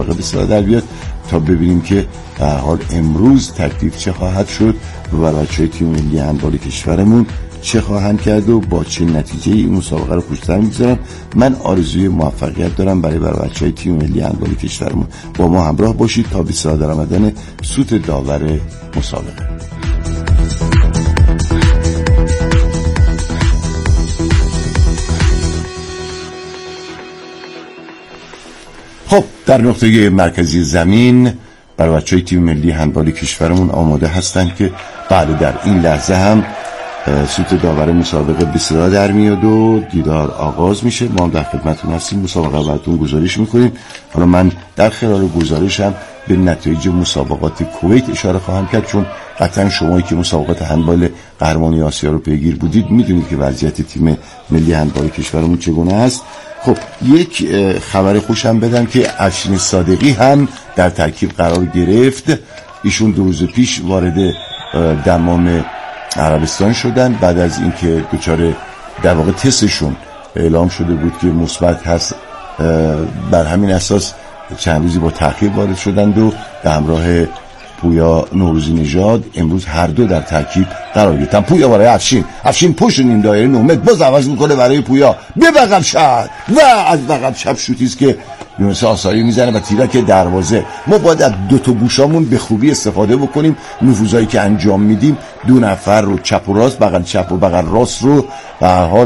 بسیار در بیاد تا ببینیم که در حال امروز تکلیف چه خواهد شد و بچه‌های تیم ملی هندبال کشورمون چه خواهند کرد و با چه نتیجه این مسابقه رو پشت سر می‌گذارن. من آرزوی موفقیت دارم برای بچه‌های تیم ملی هندبال کشورمون. با ما همراه باشید تا به صادر آمدن سوت داور مسابقه. خب در نقطه مرکزی زمین برای بچه‌های تیم ملی هندبال کشورمون آماده هستند که بعد در این لحظه هم سوت داور مسابقه به صدا در میاد و دیدار آغاز میشه. ما هم در خدمتتون هستیم، مسابقه براتون گزارش میکنیم. حالا من در خلال گزارشم به نتایج مسابقات کویت اشاره خواهم کرد، چون قطعا شمایی که مسابقات هندبال قهرمانی آسیا رو پیگیر بودید میدونید که وضعیت تیم ملی هندبال کشورمون چگونه است. خب یک خبر خوشم بدم که افشین صادقی هم در ترکیب قرار گرفت. ایشون 2 روز پیش وارد دمام عربستان شدن بعد از اینکه دچار در واقع تستشون اعلام شده بود که مثبت هست. بر همین اساس چند روزی با تأخیر وارد شدند و به همراه پویا نوروزی نژاد امروز هر دو در ترکیب قرار گرفتن. پویا برای افشین پشت نیم دایره 9 متر باز عوض میکنه برای پویا به بغل شد و از بغل چپ شوتیست که یونس آثاری میزنه و تیرک دروازه. ما باید از 2 تا گوشامون به خوبی استفاده بکنیم. نفوذایی که انجام میدیم 2 نفر رو چپ و راست، بغل چپ و بغل راست رو به هر حال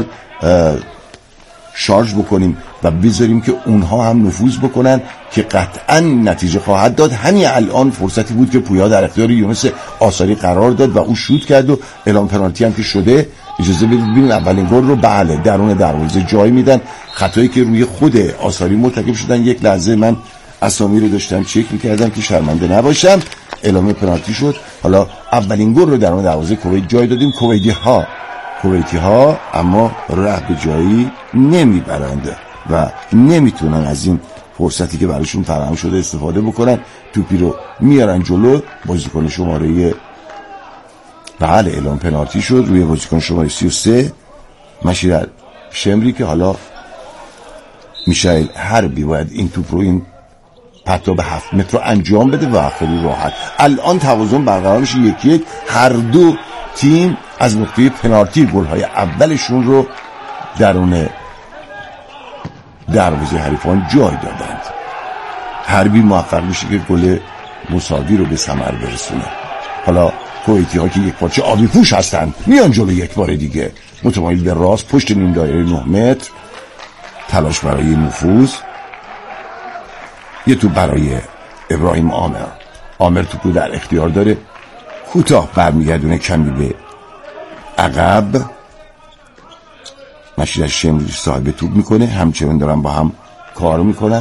شارژ بکنیم و بذاریم که اونها هم نفوذ بکنن که قطعا نتیجه خواهد داد. همین الان فرصتی بود که پویا در اختیار یونس آثاری قرار داد و او شوت کرد و اعلام پنالتی هم که شده. اجازه بدید ببینیم اولین گل رو بله درون دروازه جای میدن. خطایی که روی خود آثاری مرتکب شدن. یک لحظه من اسامی رو داشتم چک میکردم که شرمنده نباشم. اعلام پنالتی شد. حالا اولین گل رو درون دروازه کویت جای دادیم. کویتی ها اما راه به جایی نمیبرند و نمیتونن از این فرصتی که براشون فراهم شده استفاده بکنن. توپی رو میارن جلو. بازیکن شماره بله اعلام پنالتی شد روی بازیکن شماره 33 مشیر شمری که حالا میشایل حربی باید این توپ رو این پتا به 7 متر رو انجام بده و خیلی راحت. الان توازن برقرار میشه 1-1. هر دو تیم از نقطه پنالتی گل‌های اولشون رو درون دروازه حریفان جای دادند. حربی موفق میشه که گل مساوی رو به ثمر برسونه. حالا کویتی ها که یک پارچه آبی پوش هستن میان جلو یک بار دیگه متمایل به راست پشت نیم دایره 9 متر. تلاش برای نفوذ. یه توپ برای ابراهیم عامر توپ رو در اختیار داره. کوتاه برمیگردونه کمی به عقب. مشیر شمری صاحب توپ میکنه. همچنان دارن با هم کار میکنن.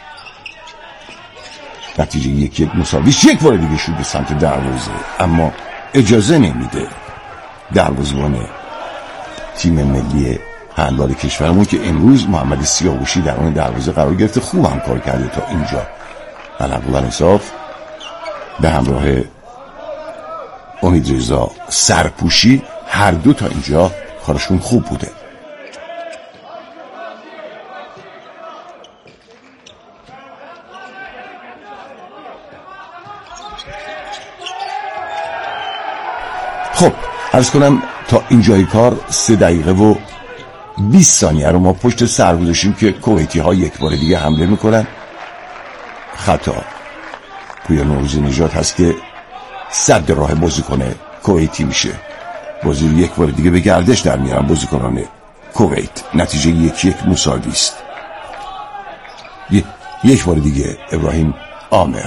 نتیجه 1-1 مساوی. یک بار دیگه شد به سمت دروازه اما اجازه نمیده دروازه‌بان تیم ملی هندبال کشورمون که امروز محمد سیاوشی در اون دروازه قرار گرفته. خوب هم کار کرده تا اینجا. علاوه بر انصاف به همراه امید رضا سرپوشی هر دو تا اینجا کارشون خوب بوده. خب عرض کنم تا اینجای کار 3 دقیقه و 20 ثانیه رو ما پشت سر گذاشتیم که کویتی ها یک بار دیگه حمله میکنن. خطا پویا نوروزی نژاد هست که صد راه بازیکن کویتی میشه. بازی رو یک بار دیگه به گردش در میارن بازیکنان کویت. نتیجه 1-1 مساوی است. یک بار دیگه ابراهیم عامر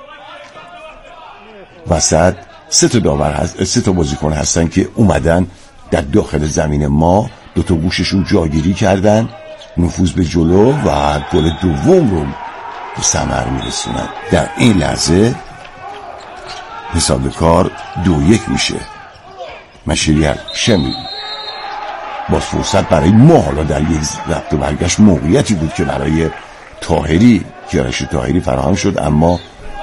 وسط. 3 تا داور هست، 3 تا بازیکن هستن که اومدن در داخل زمین ما. 2 تا گوششون جاگیری کردن. نفوذ به جلو و گل دوم رو به ثمر میرسونن. در این لحظه حساب کار 2-1 میشه. مشیر شمری باز فرصت برای ما. حالا در یک رفت و برگشت موقعیتی بود که برای کیارش طاهری فراهم شد اما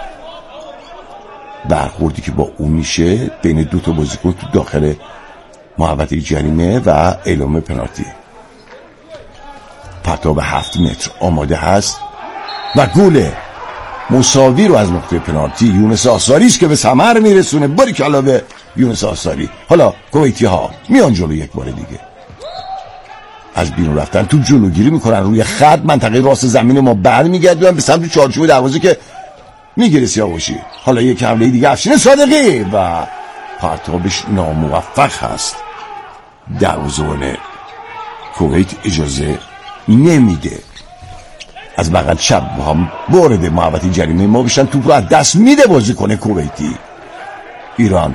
برخوردی که با اون میشه بین 2 تا بازیکن تو داخل محوطه جریمه و اعلام پنالتی. پرتاب 7 متر آماده هست و گل مساوی رو از نقطه پنالتی یونس آثاری است که به ثمر میرسونه. باریکلا به یونس آثاری. حالا کویتی ها میان جلو یک بار دیگه، از بیرون رفتن تو جلوگیری میکنن روی خط منطقه راست زمین ما، برمیگردن به سمت چارچوب دروازه که میگیره سیاوشی. حالا یک حمله دیگه افشین صادقی و پرتابش ناموفق هست. دروازه‌بان کویت اجازه نمیده از بغل چپ هم وارد محوطه جریمه ما بشن. توپ رو از دست میده بازیکن کویتی. ایران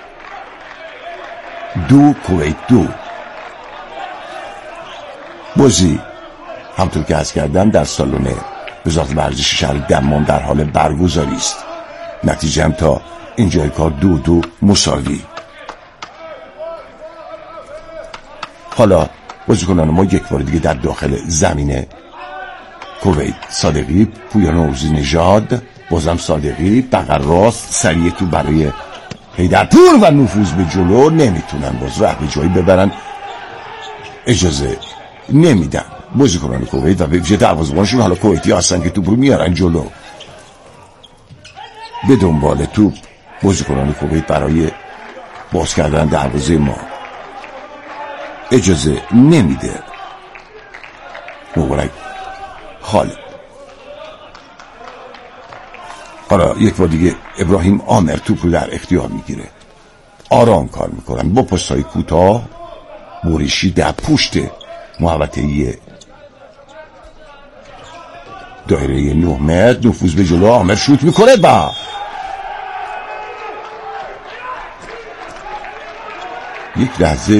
2 کویت 2. بازی همطور که عرض کردم در سالن وزارت ورزش شهر دمام در حال برگزاری است. نتیجه هم تا اینجای کار 2-2 مساوی. حالا بازیکنان ما یک بار دیگه در داخل زمین کویت. صادقی، پویا نوروزی نژاد، بازم صادقی، بغل راست سریع تو برای حیدرپور و نفوذ به جلو. نمیتونن باز راه به جایی ببرن، اجازه نمیدن بازیکنان کویت و به ویژه دروازه‌بانشون. حالا کویتی هستن که توپ رو میارن جلو. به دنبال توپ بازیکنان کویت برای باز کردن دروازه ما، اجازه نمیده. مبارک خالد. حالا یک بار دیگه ابراهیم عامر توپ رو در اختیار میگیره. آرام کار میکنن با پاس‌های کوتاه. موریشی در پشت محوطه دایره 9 متر نفوذ به جلو. عامر شوت میکنه و یک لحظه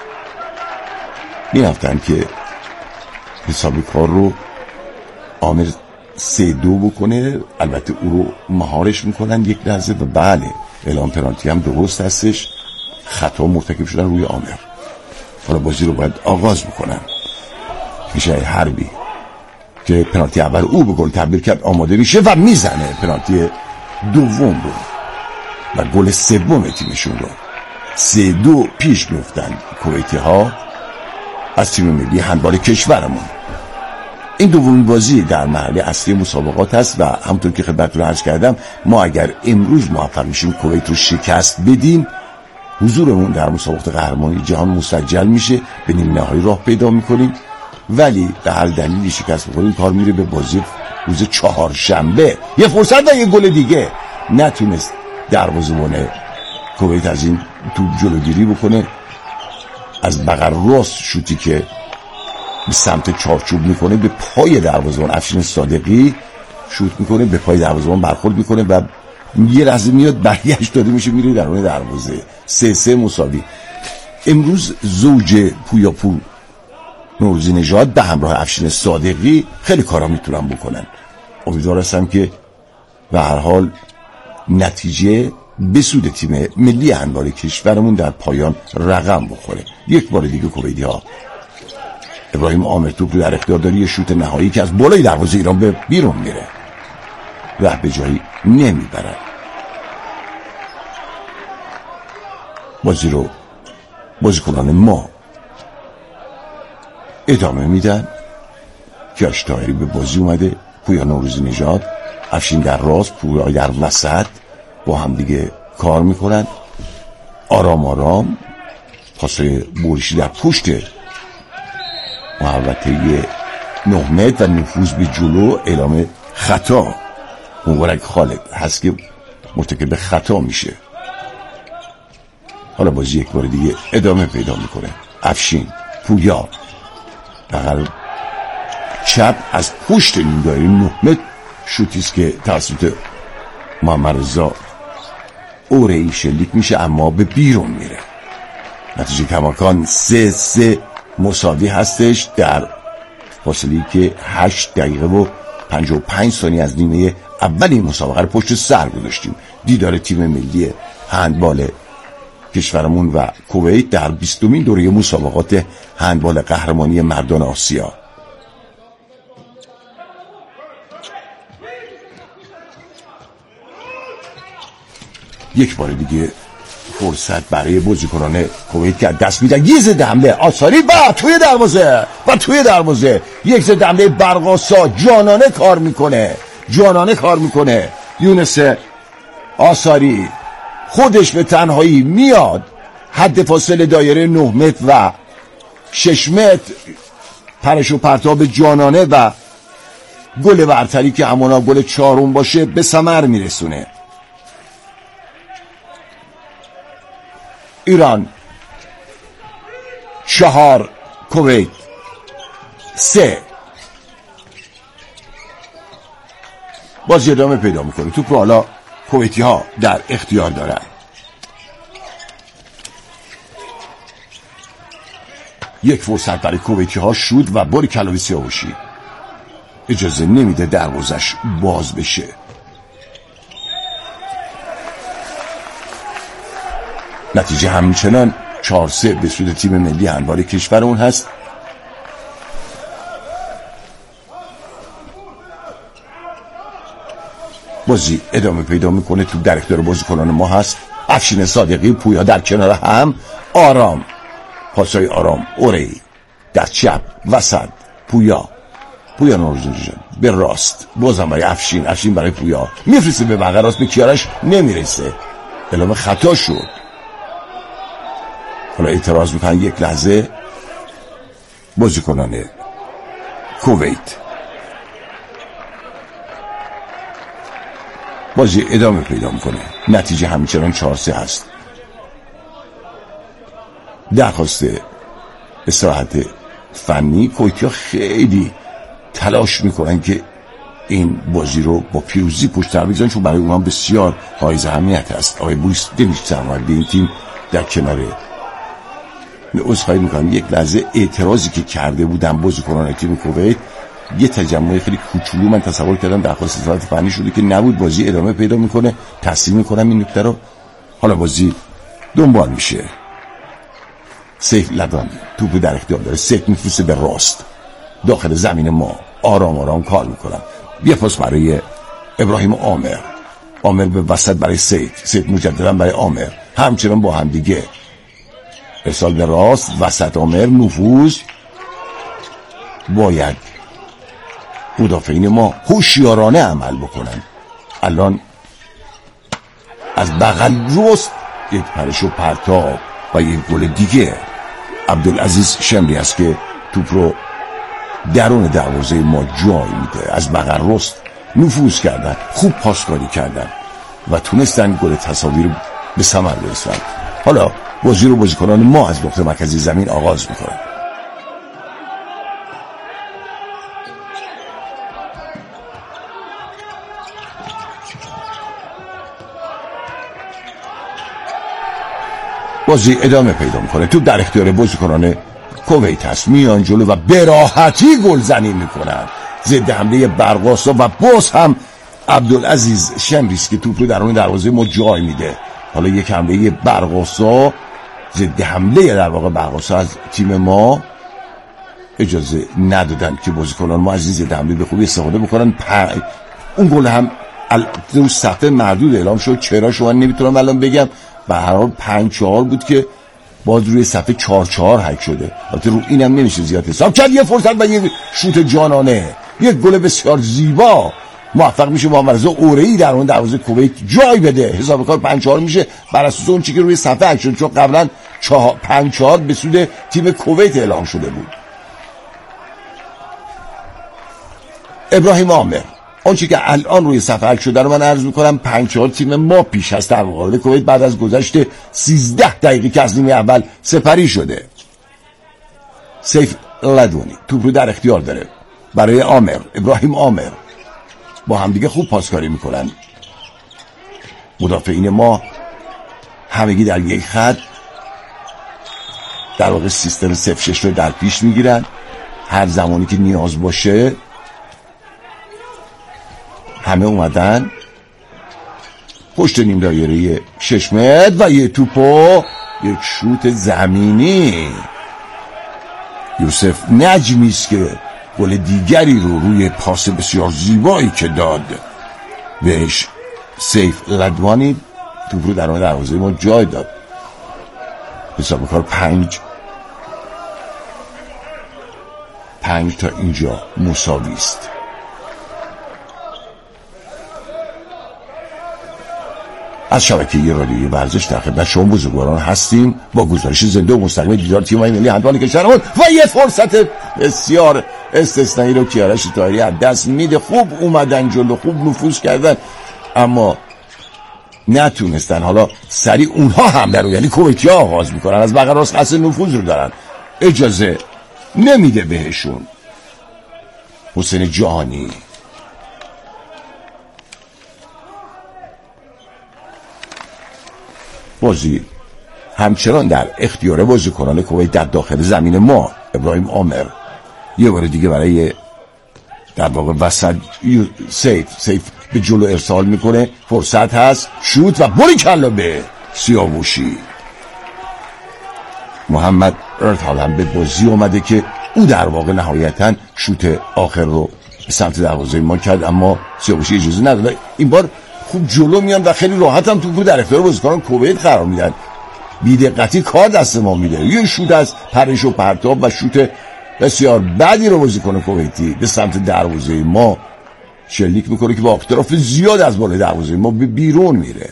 میرفتن که حساب کار رو عامر 3-2 بکنه. البته او رو مهارش میکنن یک لحظه و بله اعلام پنالتی هم درست هستش. خطا مرتکب شدن روی عامر. حالا بازی رو باید آغاز بکنن. میشه حربی که پنالتی اول او به گل تبدیل کرد آماده میشه و میزنه پنالتی دوم رو و گل سوم تیمشون رو. 3-2 پیش میفتن کویتی ها از تیم ملی هندبال کشورمون. این دومین بازی در مرحله اصلی مسابقات است و همونطور که خدمتتون عرض کردم ما اگر امروز موفق میشیم کویت رو شکست بدیم، حضورمون در مسابقات قهرمانی جهان مسجل میشه. به نیم نهایی راه پیدا میکنیم. ولی به هر دلیلی شکست بخوریم کار میره به بازی روز چهارشنبه. یه فرصت و یه گل دیگه نتونست دروازه‌بان کویت از این توپ جلوگیری بکنه. از بغل راست شوتی که به سمت چارچوب میکنه به پای دروازه‌بان افشین صادقی شوت میکنه، به پای دروازه‌بان برخورد میکنه و یه لحظه میاد برگشت داده میشه میره درون دروازه. 3-3 مساوی. امروز زوج پویاپور نوروزی نژاد به همراه افشین صادقی خیلی کارا میتونن بکنن. امیدوار هستم که به هر حال نتیجه به سود تیم ملی هندبال کشورمون در پایان رقم بخوره. یک بار دیگه کویتی ها. ابراهیم عامر توپ در اختیار داره. یه شوت نهایی که از بالای دروازه ایران به بیرون میره. راه به جایی نمیبرن. بازی رو بازیکنان ما ادامه میدن. کیاش طاهری به بازی اومده، پویا نوروزی نژاد، افشین در راست، پویا در وسط با هم دیگه کار میکنن. آرام آرام پاسای موریشی در پشت محوطه 9 متر و نفوذ به جلو. اعلام خطا. مبارک خالد هست که مرتکب خطا میشه. حالا بازی یک بار دیگه ادامه پیدا میکنه. افشین، پویا بغل چپ از پشت نیم دایره 9 متر شوتیست که توسط محمد رضا اوره‌ای شلیک میشه اما به بیرون میره. نتیجه کماکان 3-3 مساوی هستش در فاصله که 8 دقیقه و 55 ثانیه از نیمه اول این مسابقه رو پشت سر گذاشتیم. دیدار تیم ملی هندبال کشورمون و کویت در 20مین دوره مسابقات هندبال قهرمانی مردان آسیا. یک بار دیگه فرصت برای بازیکنان کویت که دست میدن. یه ضد حمله آثاری و توی دروازه یک ضد حمله برقاسا جانانه کار میکنه. جانانه کار میکنه. یونس آثاری خودش به تنهایی میاد حد فاصله دایره 9 متر و 6 متر پرش و پرتاب جانانه و گل برتری که همانا گل 4 باشه به ثمر میرسونه. ایران 4 کویت 3. بازی ادامه پیدا میکنه. توپ رو حالا کویتی ها در اختیار دارن. یک فرصت برای کویتی ها شد و باری کلاوی سیاوشی اجازه نمیده دروازش باز بشه. نتیجه همچنان 4-3 به سود تیم ملی هندبال کشورمون هست. بازی ادامه پیدا میکنه. تو در اختیار بازیکنان ما هست. افشین صادقی، پویا در کنار هم. آرام، پاسای آرام، اوری در چپ وسط، پویا نورزوجان به راست، بازم برای افشین برای پویا میفرسته به بغل راست، به کیارش نمیرسه، اعلام خطا شد. حالا اعتراض میکنن یک لحظه بازیکنان کویت. بازی ادامه پیدا میکنه. نتیجه همچنان 4-3 هست. درخواست استراحت فنی. کویتیا خیلی تلاش میکنن که این بازی رو با پیروزی پشت سر بگذارن، چون برای اونها بسیار حائز اهمیت است. آقای بوریس دمیش سرمربی این تیم در کنار عذرخواهی میکنم یک لحظه اعتراضی که کرده بودن بازیکنان تیم کویت، یه تجمع خیلی کوچولو من تصور کردم درخواست استراحت فنی شده که نبود. بازی ادامه پیدا میکنه. تصدیق میکنم این نکته رو. حالا بازی دنبال میشه. سیف لدوانی توپ در اختیار داره. سیف میفرسته به راست داخل زمین ما. آرام کار میکنم. یه پاس برای ابراهیم عامر به وسط برای سیف مجددا برای عامر، همچنان با هم دیگه ارسال به راست وسط. عامر نفوذ. باید مدافعین ما هوشیارانه عمل بکنن. الان از بغل رست یک پرش و پرتاب و یک گل دیگه. عبدالعزیز شمری است که توپ رو درون دروازه ما جای میده. از بغل رست نفوذ کردن، خوب پاسکاری کردن و تونستن گل تساوی رو به ثمر برسونن. حالا بازی رو بازیکنان ما از نقطه مرکزی زمین آغاز میکنن. بازی ادامه پیدا میکنه. تو در اختیار بازیکنان کویت هست. میان جلو و به راحتی گلزنی میکنن. ضد حمله برقاسا و باز هم عبدالعزیز شمریس که توپ رو درون دروازه ما جای میده. حالا یک حمله برقاسا، ضد حمله در واقع برقاسا از تیم ما اجازه ندادن که بازیکنان ما از این ضد حمله به خوبی استفاده بکنن. اون گل هم تو صفحه مردود اعلام شد. چرا شما نمیتونم الان بگم. به هر حال 5-4 بود که باز روی صفحه 4-4 حک شده. البته رو اینم نمیشه زیاد حساب کرد. یه فرصت و یه شوت جانانه، یک گل بسیار زیبا موفق میشه محمد رضا اوره‌ای در اون دروازه کویت جای بده. حساب کار 5-4 میشه بر اساس اون چیزی که روی صفحه حک شد، چون قبلا 5-4 به سود تیم کویت اعلام شده بود. ابراهیم عامر آنچه که الان روی صفحه حک شده رو من عرض میکنم. 5-4 تیم ما پیش هست در مقابل کویت بعد از گذشت 13 دقیقه که از نیمه اول سپری شده. سیف لدوانی توپ رو در اختیار داره برای ابراهیم عامر. با همدیگه خوب پاسکاری میکنن. مدافعین ما همگی در یک خط در واقع سیستم 0-6 رو در پیش میگیرن. هر زمانی که نیاز باشه همه اومدن پشت نیم دایره 6 متر و یه توپو یک شوت زمینی. یوسف نجمی است که گل دیگری رو روی پاس بسیار زیبایی که داد بهش سیف لدوانی توپ رو در دروازه ما جای داد. حساب کار 5 تا اینجا مساوی است. از شبکه رادیویی ورزش در خدمت شما بزرگواران هستیم با گزارش زنده و مستقیم دیدار تیم‌های ملی هندبال کشورمون و یه فرصت بسیار استثنایی رو کیارش طاهری از دست میده. خوب اومدن جلو، خوب نفوذ کردن اما نتونستن. حالا سریع اونها حمله رو، یعنی کویتی‌ها آغاز میکنن، از بغل راست اصل نفوذ رو دارن، اجازه نمیده بهشون. حسین جهانی بازی همچنان در اختیار بازیکنان کویت در داخل زمین ما. ابراهیم عامر یه بار دیگه برای در واقع وسط سیف به جلو ارسال میکنه، فرصت هست، شوت و باری کلا به سیاوشی. محمد ارتحال هم به بازی اومده که او در واقع نهایتا شوت آخر رو به سمت دروازه ما کرد اما سیاوشی اجازه نداد. این بار خوب جلو میان و خیلی راحت هم توپ رو در اختیار بازیکنان کویت قرار میدن. بی‌دقتی کار دست ما میده. یه شوت از پرش و پرتاب و شوت بسیار بدی رو بازیکن کویتی به سمت دروازه ما شلیک میکنه که با اختلاف زیاد از بالای دروازه ما به بیرون میره.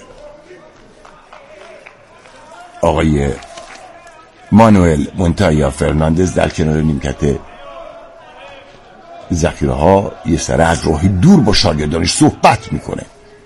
آقای مانوئل مونتایا فرناندز در کنار نیمکت ذخیره ها یه سره از راهی دور با شاگردانش صحبت میکنه.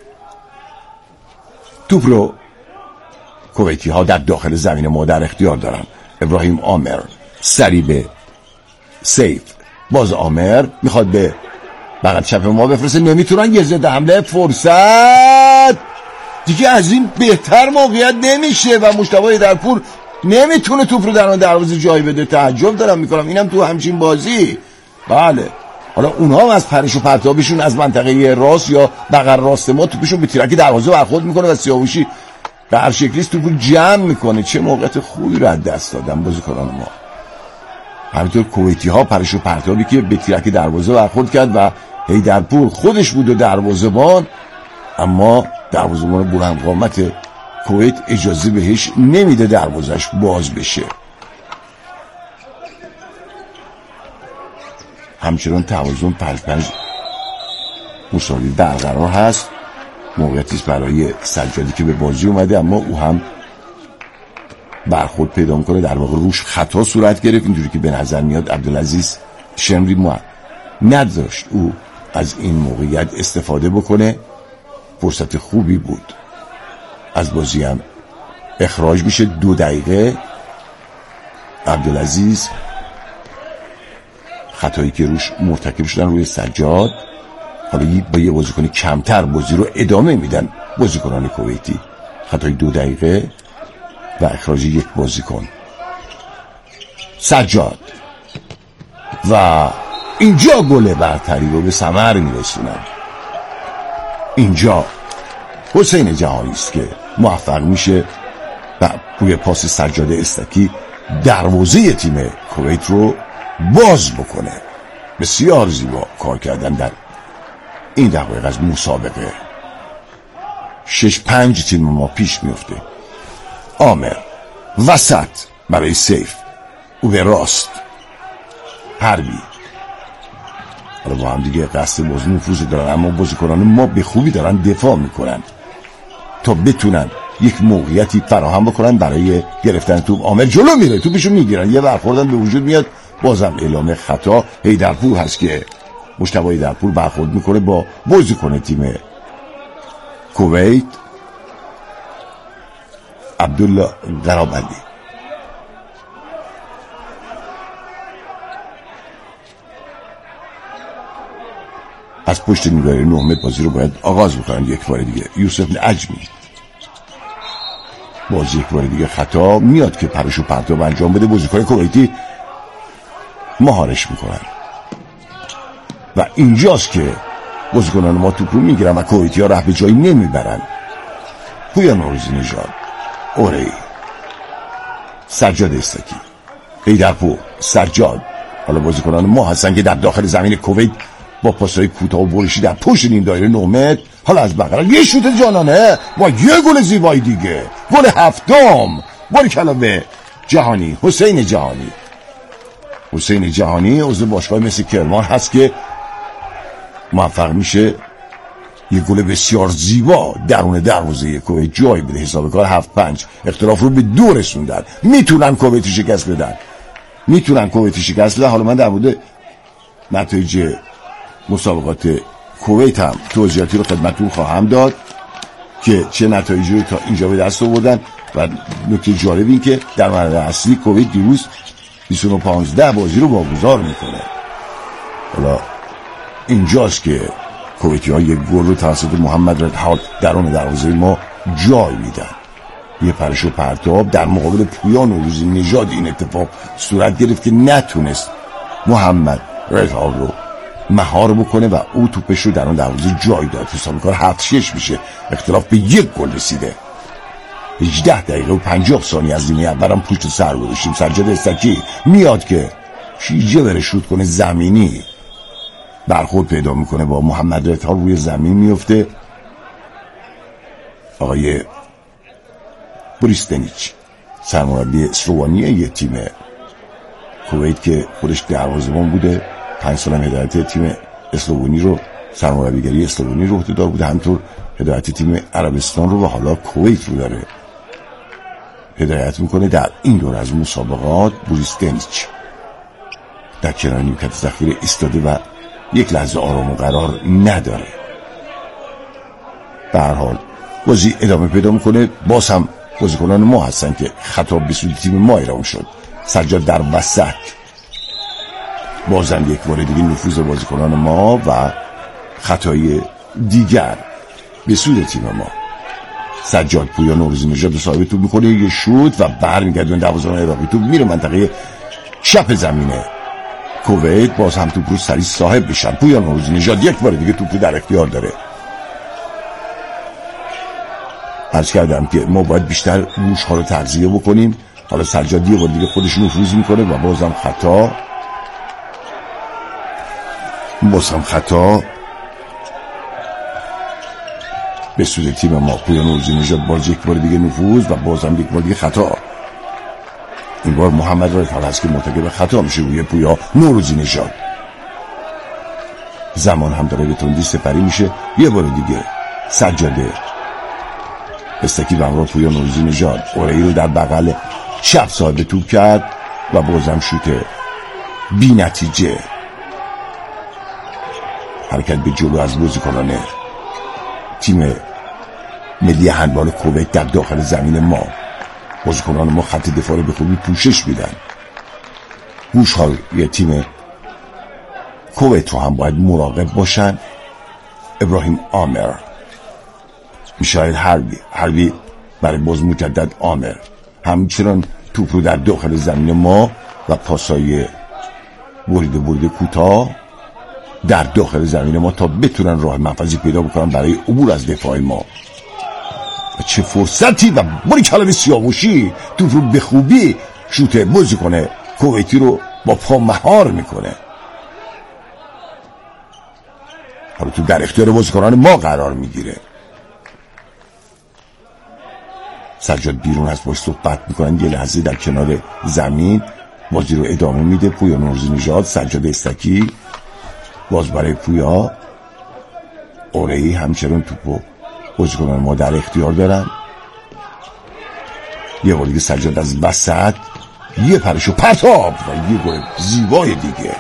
توپ رو کویتی ها در داخل زمین ما در اختیار دارن. ابراهیم عامر سری به سیف، باز عامر میخواد به بغل چپ ما بفرسته، نمیتونن، یه ضد حمله، فرصت دیگه از این بهتر موقعیت نمیشه و مجتبی هیدرپور نمیتونه توپ رو در دروازه جای بده. تعجب دارم میکنم اینم تو همچین بازی. بله حالا اونها هم از پرش و پرتابشون از منطقه راست یا بغل راست ما توپشون به تیرک دروازه برخورد میکنه و سیاوشی به هر شکلی توپ رو جمع میکنه. چه موقعیت خوبی رو از دست دادن بازیکنان ما. همینطور کویتی ها پرش و پرتابی که به تیرک دروازه برخورد کرد و هیدرپور خودش بود و دروازه‌بان، اما دروازه‌بان بلند قامت کویت اجازه بهش نمیده دروازش باز بشه. همچنان توازن 5-5 مساوی برقرار هست. موقعیتیست برای سجادی که به بازی اومده اما او هم برخورد پیدا میکنه، در واقع روش خطا صورت گرفت. اینجوری که به نظر میاد عبدالعزیز شمری نداشت او از این موقعیت استفاده بکنه. فرصت خوبی بود. از بازی هم اخراج میشه. 2 دقیقه عبدالعزیز خطایی که روش مرتکب شدن روی سجاد، حالا با یه بازیکن کمتر بازی رو ادامه میدن بازیکنان کویتی. خطای 2 دقیقه و اخراج 1 بازیکن. سجاد و اینجا گل برتری رو به ثمر میرسونن. اینجا حسین جهانی است که موفق میشه و روی پاس سجاد استکی دروازه تیم کویت رو باز بکنه. بسیار زیبا کار کردن در این دقایق از مسابقه. 6-5 تیم ما پیش میفته. عامر وسط برای سیف، او به راست، حربی. حالا با هم دیگه قصد باز نفوذ دارن اما بازیکنان ما به خوبی دارن دفاع میکنن تا بتونن یک موقعیتی فراهم بکنن برای گرفتن توپ. عامر جلو میره، توپشو میگیرن، یه برخوردن به وجود میاد، بازم اعلام خطا. هیدرپور هست که مجتبی هیدرپور برخورد میکنه با بازیکن تیم کویت عبدالله قرابلی. از پشت نگاه 9 متر بازی رو باید آغاز بکنن. یک بار دیگه یوسف عجمی بازی یک بار دیگه خطا میاد که پرش و پرتاب انجام بده. بازیکن کویتی مهارش میکنن و اینجاست که بازیکنان ما توپ رو میگیرن و کویتی ها ره به جایی نمیبرن. پویا نوروزی نژاد، اوری، سجاد استکی، هیدرپور، سجاد. حالا بازیکنان ما هستن که در داخل زمین کویت با پاسای کوتاه و برشی در پشت نیم دایره 9 متر. حالا از بغل یه شوت جانانه و یه گل زیبایی دیگه، گل 7م. باریکلا به جهانی، حسین جهانی عضو باشگاه مثل کرمان هست که موفق میشه یک گل بسیار زیبا درون دروازه کویت جای بده. حساب کار 7-5 اختلاف رو به 2 رسوندن. میتونن کویت شکست بدن، حالا من در مورد نتایج مسابقات کویت هم توضیحاتی رو خدمتتون خواهم داد که چه نتایجی رو تا اینجا به دست آوردن. و نکته جالب این که در مرحله اصلی کویت دیروز 29-15 بازی رو واگذار میکنه. حالا اینجاست که کویتی ها یک گل رو توسط محمد ردحال درون دروازه ما جای میدن. یه پرش و پرتاب در مقابل پویا نوروزی نژاد این اتفاق صورت گرفت که نتونست محمد ردحال رو مهار بکنه و او توپش رو درون دروازه جای داد. حساب کار 7-6 میشه. اختلاف به 1 گل رسیده. 18 دقیقه و 50 ثانیه از نیمه اولم پشت سر گذاشتیم. سجاد استکی میاد که شیجه بره شوت کنه، زمینی برخورد پیدا میکنه با محمد ردحال، روی زمین میفته. آقای بوریستنیچ سرمربی اسلوونی یه تیم کویت که خودش دروازه‌بان بوده، 5 سال هم هدایت تیم اسلوونی رو، سرمربیگری اسلوونی رو عهده‌دار بوده، همطور هدایت تیم عربستان رو و حالا کویت رو داره هدایت میکنه. در این دور از مسابقات بوریستنیچ در کنار نیمکت ذخیره ایستاده و یک لحظه آرام و قرار نداره. به هر حال بازی ادامه پیدا میکنه. باز هم بازیکنان ما هستن که خطاب به سوی تیم ما اعلام شد. سجاد در وسط، بازم یک بار دیگه نفوذ بازیکنان ما و خطای دیگر به سوی تیم ما. سجاد پویا نوروزی نژاد صاحب توپ میکنه، یه شوت و برمیگردونه دروازه‌بان عراقی. توپ میره منطقه چپ زمینه کویت. باز هم توپ رو سریع صاحب بشن. پویا نوروزی نژاد یک بار دیگه توپ در اختیار داره. عرض کردم که ما باید بیشتر گوش ها رو تغذیه بکنیم. حالا سجاد یه بار دیگه خودش نفوذ میکنه و بازم خطا به سود تیم ما. پویا نوروزی نژاد باز یک بار دیگه نفوذ و بازم یک بار دیگه خطا. این بار محمد ردحال هست که مرتکب خطا میشه روی پویا نوروزی نژاد. زمان هم داره به تندی سپری میشه. یه بار دیگه سجاد استکی به همراه پویا نوروزی نژاد اورایی رو در بغل چپ صاحب توپ کرد و بازم شوت بی نتیجه. حرکت به جلو از بازیکنان تیم ملی هندبال کویت در داخل زمین ما. بازیکنان ما خط دفاع رو به خوبی پوشش میدن. گوش ها یه تیم کویت رو هم باید مراقب باشن. ابراهیم آمر، میشایل حربی برای باز مجدد آمر، همچنان توپ رو در داخل زمین ما و پاسای بریده کوتاه در داخل زمین ما تا بتونن راه منفذی پیدا بکنن برای عبور از دفاع ما. و چه فرصتی و باری کلمه سیاوشی توپ رو به خوبی شوت بازیکن کویتی رو با پا مهار میکنه. حالا تو در اختیار بازیکنان ما قرار میگیره. سجاد بیرون از باش صحبت میکنن. یه لحظه در کنار زمین بازی رو ادامه میده. پویا نوروزی نژاد، سجاد استکی، باز برای پویا اورایی همچنان توپو بازیکنان ما در اختیار دارن. یه بار دیگه سجاد از وسط یه پرش و پرتاب و یه گل زیبای دیگه.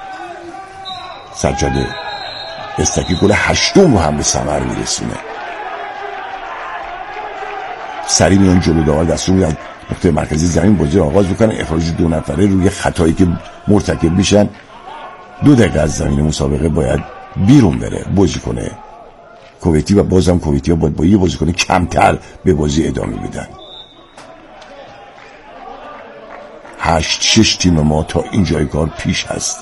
سجاد استکی گل 8م رو هم به ثمر میرسونه. سریع میان جلو داور دستور میدن نقطه مرکزی زمین بازی رو آغاز بکنن. اخراج 2 نفره روی خطایی که مرتکب میشن. 2 دقیقه از زمین مسابقه باید بیرون بره بازیکن کویتی و بازم کویتی ها باید با یه بازیکن کمتر به بازی ادامه بدن. 8-6 تیم ما تا اینجای کار پیش هست.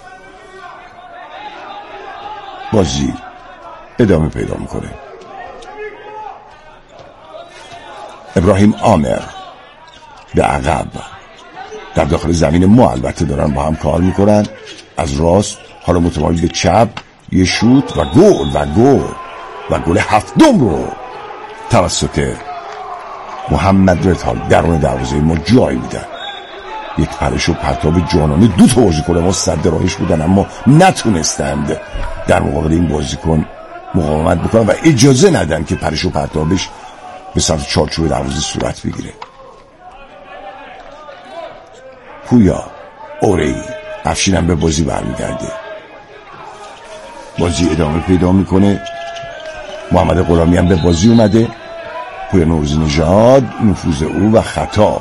بازی ادامه پیدا میکنه. ابراهیم آمر به عقب در داخل زمین ما البته دارن با هم کار میکنن. از راست حالا متمایل به چپ یه شوت و گل 7م رو توسط محمد ردحال درون دروازه ما جای میدن. یک پرش و پرتاب جانانه. 2 تا بازیکن ما صد راهش بودن اما نتونستند در مقابل این بازیکن مقاومت بکنن و اجازه ندن که پرش و پرتابش به سمت چارچوب دروازه صورت بگیره. پویا، اوره‌ای، افشین هم به بازی برمیگرده. بازی ادامه پیدا میکنه. محمد غلامی هم به بازی اومده. پویا نوروزی نژاد، نفوذ او و خطا.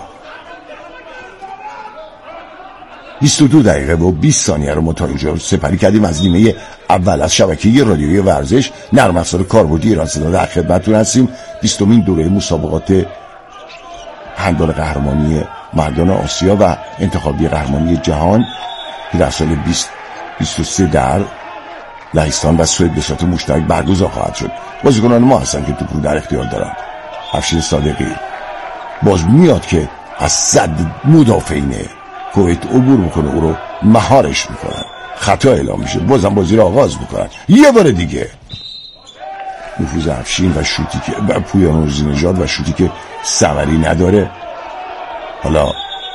22 دقیقه و 20 ثانیه رو ما تا اینجا سپری کردیم از نیمه اول از شبکه رادیویی ورزش نرم افزار کاربردی ایران صدا. در خدمتتون هستیم. 20مین دوره مسابقات هندبال قهرمانی مردان آسیا و انتخابی قهرمانی جهان که در سال 2023 در لهستان و سوئد به صورت مشترک برگزار خواهد شد. بازیکنان ما هستن که توپ رو در اختیار دارن. افشین صادقی باز میاد که از صد مدافعین کویت عبور میکنه، او رو مهارش میکنن. خطا اعلام میشه، بازم بازی رو آغاز میکنن. یه بار دیگه نفوذ افشین و شوتی که پویا نوروزی نژاد و شوتی که ثمری نداره. حالا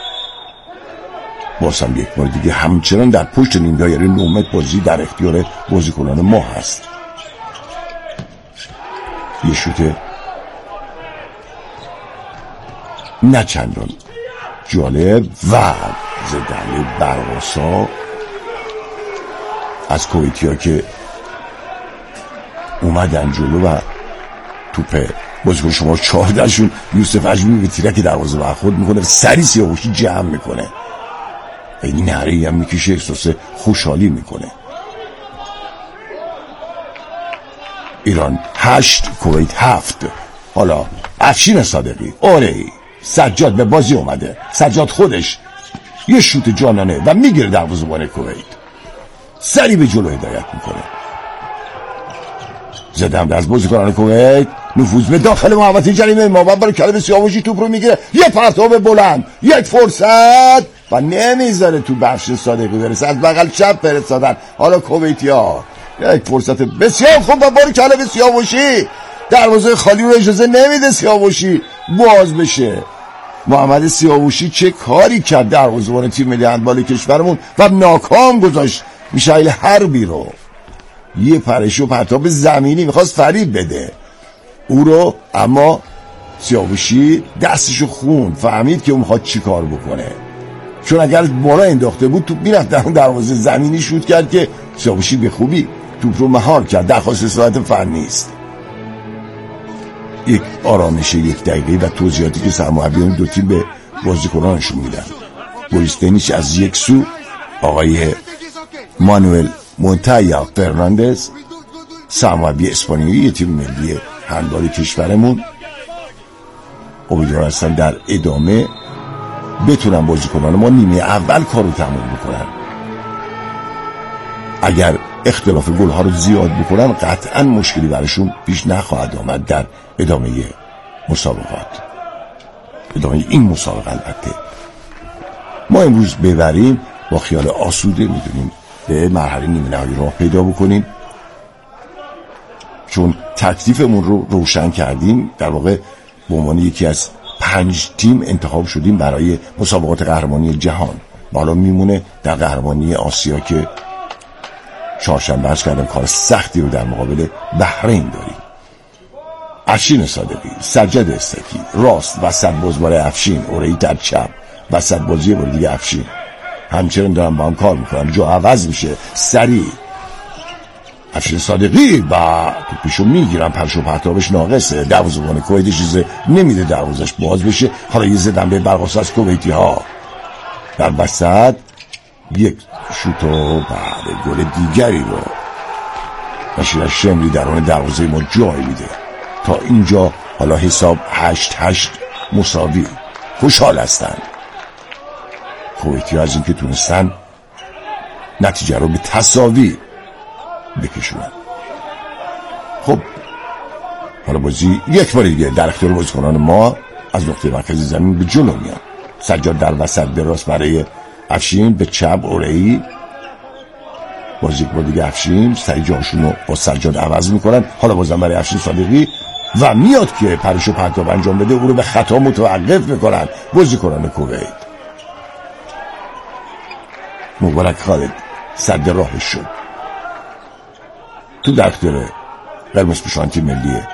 بازم یک بار دیگه همچنان در پشت نیم دایره 9 متر بازی در اختیار بازیکنان ما هست. یه شوت نه چندان جالب و زدن برقاسا از کویتی ها که اومدن جلو و توپ بازیکن شما 14 شون یوسف اجمی به تیرک دروازه برخورد میکنه، سری سیاوشی جمع میکنه، این نعره‌ای هم میکشه، احساس خوشحالی میکنه. ایران 8 کویت 7. حالا افشین صادقی، اوره‌ای، سجاد به بازی اومده. سجاد خودش یه شوت جانانه و میگیره دروازه‌بان کویت، سری به جلو هدایت میکنه. زدم از بازیکنان کویت، نفوذ به داخل محوطه جریمه محمد برای کلمه سیاوشی توپ رو میگیره، یه پرتاب بلند، یک فرصت و نمیذاره تو افشین صادقی برسه، از بغل چپ فرستادن. حالا کویتیا یک فرصت بسیار خوب و برای کلمه سیاوشی دروازه خالی رو اجازه نمیده سیاوشی باز بشه. محمد سیاوشی چه کاری کرد دروازه‌بان تیم ملی هندبال کشورمون و ناکام گذاشت میشایل حربی رو. یه پرش و پرتاب زمینی میخواست فریب بده او رو، اما سیاوشی دستشو خوند، فهمید که اون میخواد چی کار بکنه، چون اگر بالا انداخته بود توپ میرفت در اون دروازه زمینی شوت کرد که سیاوشی به خوبی توپ رو مهار کرد. درخواست اصلاحات فنی است. یک آرامش 1 دقیقه و توضیحاتی که سرمربیان دو تیم به بازیکنانشون میدن. بوریستنیچ از یک سو، آقای مانوئل مونتایا فرناندز سرمربی اسپانیایی تیم ملی هندبال کشورمون، امیدوار هستن در ادامه بتونن بازیکنان ما نیمه اول کارو تموم بکنن. اگر اختلاف گل‌ها رو زیاد بکنن قطعا مشکلی براشون پیش نخواهد آمد در ادامه مسابقات، ادامه این مسابقه. البته ما امروز ببریم با خیال آسوده میدونیم به مرحله نیمه نهایی راه پیدا بکنیم، چون تکلیفمون رو روشن کردیم. در واقع به عنوان یکی از 5 تیم انتخاب شدیم برای مسابقات قهرمانی جهان. حالا میمونه در قهرمانی آسیا که چهارشنبه عرض کردم کار سختی رو در مقابل بحرین داریم. افشین صادقی، سجاد استکی راست، وسط باز برای افشین، اوره‌ای در چپ، وسط بازی برای دیگه افشین. همچنین دارم با هم کار میکنم، جا عوض میشه، سریع افشین صادقی و توپیشو میگیرم، پرش و پرتابش ناقصه، دروازه‌بان کویت چیزه نمیده دروازش باز بشه. حالا یه زدن به برقاسا از کویتی ها در وسط، یک شوت و بعد گل دیگری رو نشیر شمری درون دروازه ما جای میده. تا اینجا حالا حساب 8-8 مساوی. خوشحال هستن کویتی ها از اینکه تونستن نتیجه رو به تساوی بکشونن. خب حالا بازی یک بار دیگه در اختیار بازیکنان ما از نقطه مرکزی زمین به جلو میاد. سجاد در وسط به راست برای افشین، به چپ اوره‌ای، باز یک بار دیگه افشین سری جاشون رو با سجاد عوض میکنن. حالا بازم برای افشین صادقی و میاد که پرش و پرتاب انجام بده، او رو به خطا متوقف میکنن بازیکنان کویت. مبارک خالد صد راهش شد تو در اختیار قرمز پوشان تیم ملی